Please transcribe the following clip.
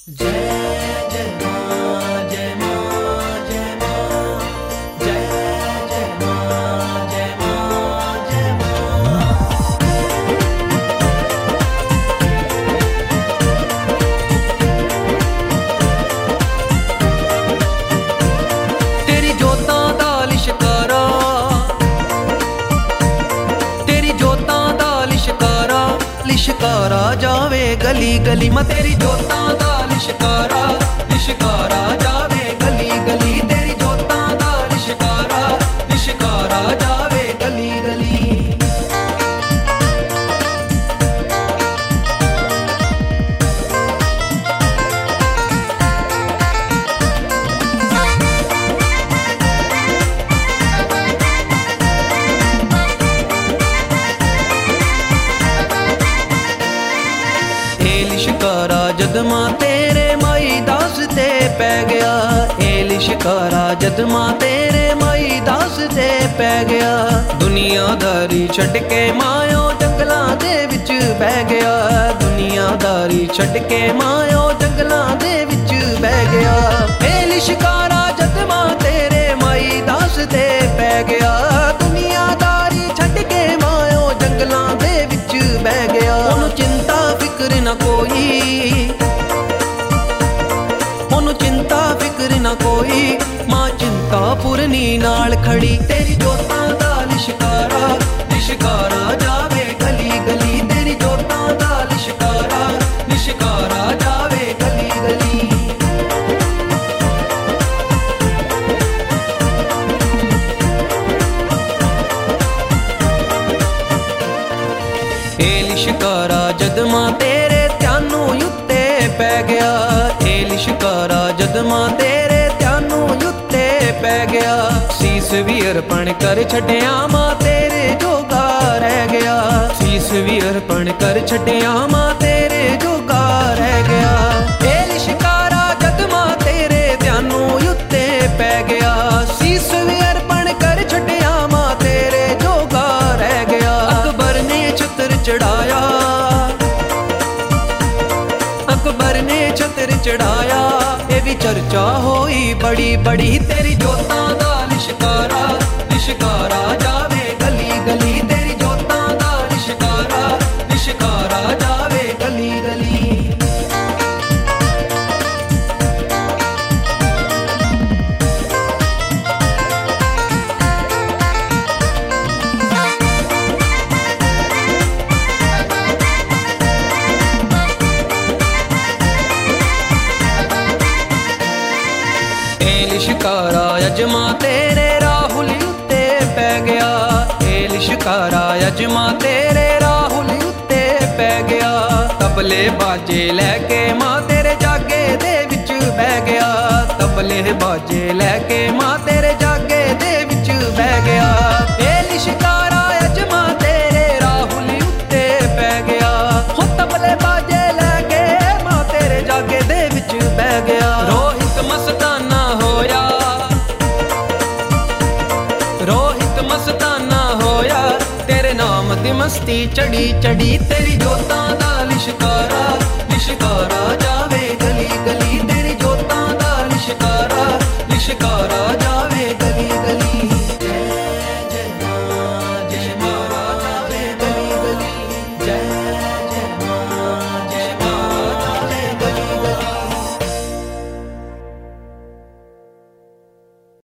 जय जय माँ जय माँ जय माँ जय जय माँ जय माँ जय माँ। तेरी जोतां दा लिशकारा, तेरी जोतां दा लिशकारा, लिशकारा जावे गली गली। मैं तेरी जोतां दा लिशकारा, लिशकारा जावे गली गली। तेरी जोतां दा लिशकारा, लिशकारा जावे गली गली। लिशकारा जद मां तेरे माई दास ते पै गया, लिशकारा जद मां तेरे माई दास ते पै गया। दुनियादारी छड्ड के मायो जंगलां दे विच बह गया, दुनियादारी छड्ड के मायो जंगलां दे विच बह गया। लिशकारा जद मां तेरे माई दास ते पै गया, दुनियादारी छड्ड के मायो जंगलां दे विच बह गया। ओनू चिंता फिक्र ना कोई, ओनू चिंता फिक्र ना कोई, मां चिंता पूरनी नाल खड़ी। तेरी जोतां दा लिशकारा, लिशकारा जावे गली गली। तेरी जोतां दा लिशकारा, लिशकारा जावे गली गली। लिशकारा जद मां तेरे ध्यानू युत्ते पै गया, लिशकारा जद मां तेरे ध्यानू युत्ते पै गया। सीस भी अर्पण कर छड्डिया मां तेरे जोगा रह गया, सीस भी अर्पण कर छड्डिया मां तेरे जोगा रह गया। लिशकारा जद मां तेरे ध्यानू युत्ते पै गया, सीस भी अर्पण कर छड्डिया मां तेरे जोगा रह गया। अकबर ने छत्र चढ़ाया, अकबर ने छत्र चढ़ाया, ये भी चर्चा होई बड़ी बड़ी। तेरी जोतां दा लिशकारा, लिशकारा जावे गली गली। तेरी जोतां दा लिशकारा, लिशकारा जावे गली गली। लिशकारा यजमा तेरे राहुल उत्ते पै गया, लिशकारा यजमा तेरे राहुल उत्ते पै गया। तबले बाजे लैके मां तेरे जागे दे विच बह गया, तबले बाजे लैके मां तेरे जागे दे विच बह गया। लिशकारा यजमा तेरे राहुल उत्ते पै गया, हो तबले बाजे लैके मां तेरे जागे दे विच बह गया। रोहित मस्ताना होया, रोहित मस्ताना होया, तेरे नाम दी मस्ती चढ़ी चढ़ी। तेरी जोतां दा